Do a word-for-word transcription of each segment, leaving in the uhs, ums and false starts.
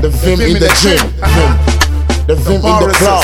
The Vim in the gym, Vim. The Vim in the club.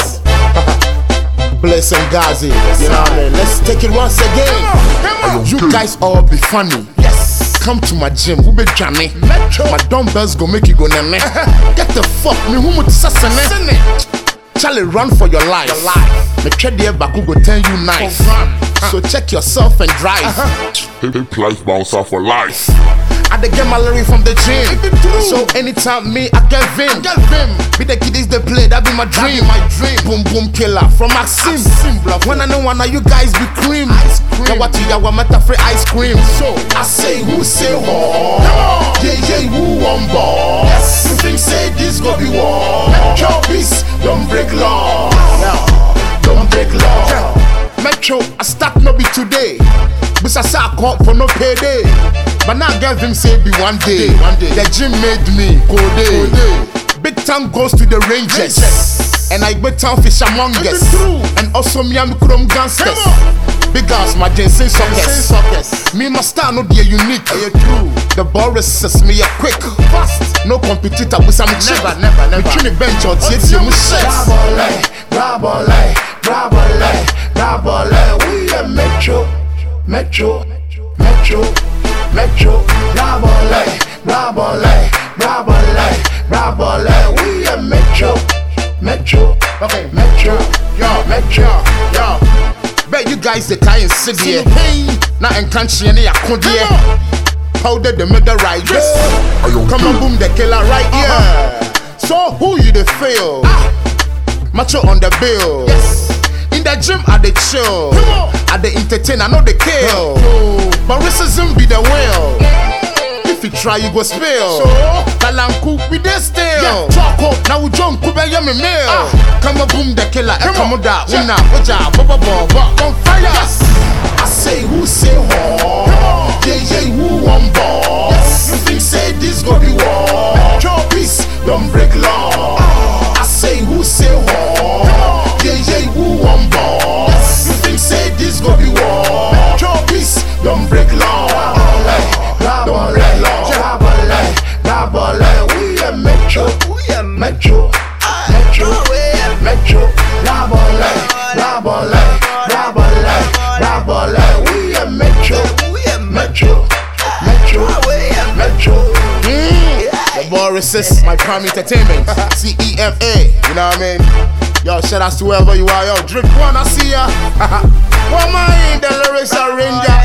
Bless and Gazi, you know what I mean? Let's take it once again. You guys all be funny. Yes. Come to my gym, who be Johnny? My dumbbells go make you go nene. Get the fuck me, who much sasane? Charlie, run for your life. Me tread the back, who go tell you nice. So check yourself and drive. Hip life bounce off for life. I dey get my lyric from the gym. So anytime me, I get Vim. Be the kiddies they play, that be my dream. My dream. Boom boom killer from Maxim. When I know one of you guys be cream. Now what you got, meta free ice cream. So I say who say ho? Yeah yeah who on ball? Yes. You think say this go be war? Metro peace, don't break law. Don't break law. Metro, I start no be today. But I say I call for no payday. But now girls them say be one day. One day. The gym made me Kode. Big time goes to the Rangers. Rangers. And I big time fish among us. And also me and Krom gangsters. Big ass my Jensen sockets. Me my star no be a unique. The ball resists me a quick. Fast. No competitor with some chick. Never, never, never. We tune bench out here to me shit. Grab all leg, grab all leg, grab all leg. We a Metro, Metro, Metro. Metro, grab all leg, grab all leg, grab all leg, grab all leg. We are Metro, Metro, okay, Metro, yo, Metro, yo. Bet you guys the tie and sit here. Now and can't see any akondia. Powder the middle right, yes. Come on, boom the killer right here. So who you the fail? Macho on the bill. Yes. In the gym, I dey chill. I dey entertain, I know they kill. But racism be the will. If you try, you go spill. Kalanku, we dey still. Choco, now we jump, kube yami meal. Come on, boom, the killer, and come on, da, una, oja, baba, baba, on fire. I say, who say ho? Yeah, yeah, who on ball? You think say this go be war? Peace, don't break law. I say, who say ho? Yeah, yeah, who on ball? You think say this go be war? Peace, don't break law. Grab on leg, grab on leg, grab on leg. We are Metro, we are Metro, Metro, Metro. Grab on leg, grab on leg, grab on leg, grab on leg. We are Metro, we are Metro, Metro, Metro. The boy resists my prime entertainment. C E M A, you know what I mean? Yo, shout out to whoever you are, yo. Drip one, I see ya. One mind, the lyrics are ranger.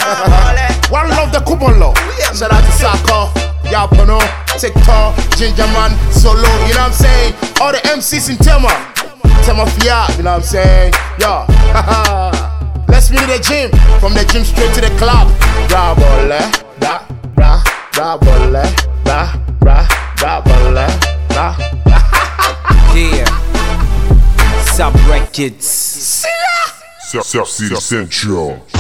One love the coupon law. Shout out to Sako, Yapono, TikTok, Ginger Man, Solo, you know what I'm saying? All the M Cs in Tema, Tema Fia, you know what I'm saying? Yo, let's meet at the gym. From the gym straight to the club. Bra bolle, bra, bra, bra bolle, bra, bra, bra bolle, bra. Yeah. Sub Records. South City Central.